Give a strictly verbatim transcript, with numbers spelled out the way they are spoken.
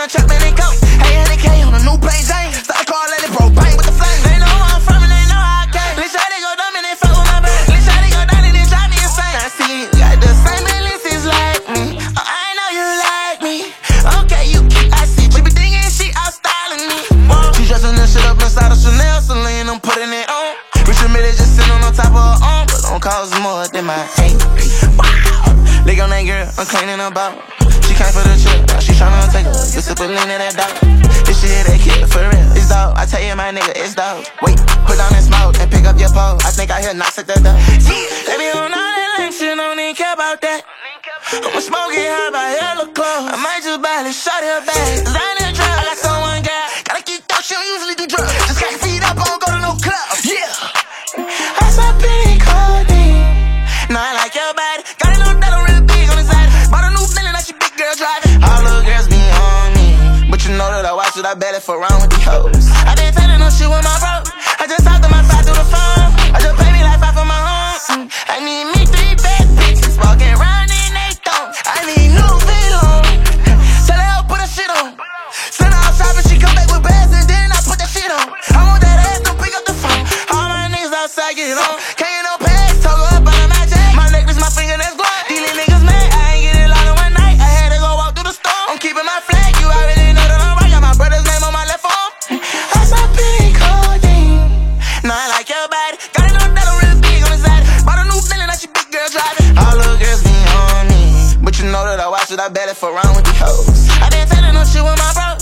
trap, man, they go. Hey, N K on a new plain Jane. Start a car, let it propane with the flame. They know where I'm from and they know how I came. They try to go dumb and they fuck with my brain. They try to go down and they drive me insane. I see you got the same ellipses like me. Oh, I know you like me. Okay, you keep, I see. She be thinking she out styling me. Whoa. She dressing this shit up inside of Chanel, Celine, I'm putting it on. Rich Admitted just sitting on top of her arm, but don't cost more than my hey. Wow. Leg on that girl, I'm cleaning her bout. She came for the trip, now she tryna take her. You sip a lean in that dog. This shit that kid for real. It's dog, I tell you my nigga, it's dog. Wait, put down that smoke and pick up your pole. I think I hear knocks at that door. Baby, on all that lame shit, don't even care about that. I'ma smoke it high by hella close. I might just buy this shot her back. Designer drug, I got someone got. Gotta keep thought, she don't usually do drugs. Just got your feet up, I don't go to no club. Yeah. I saw pink codeine. Now I like your body. Got a little dollar really big on the side. Bought a new feeling like she big girl driving. All little girls be on me, but you know that I watch it, I bet it for around with these hoes. I been telling no shit with my bro. I just talked to my side through the phone. I just pay me like five for my home. I need me three bad bitches walking around in they thongs. I need new fit on. Tell her I'll put her shit on. Send her out shopping, she come back with bags and then I put that shit on. I want that ass, don't pick up the phone. All my niggas outside get on. Can't get no pass, talk up under my jack. My necklace, my finger, that's glowing. These little niggas mad, I ain't get it all in one night. I had to go walk through the storm. I'm keeping my flag, you already know that I'm right. Got my brother's name on my left arm. I saw pink codeine. Now I like your body. Got a little dollar really big on the side. Bought a new feeling like she big girl driving. All little girls be on me, but you know that I watch it, I bet it for around with these hoes. I been telling no shit with my bro.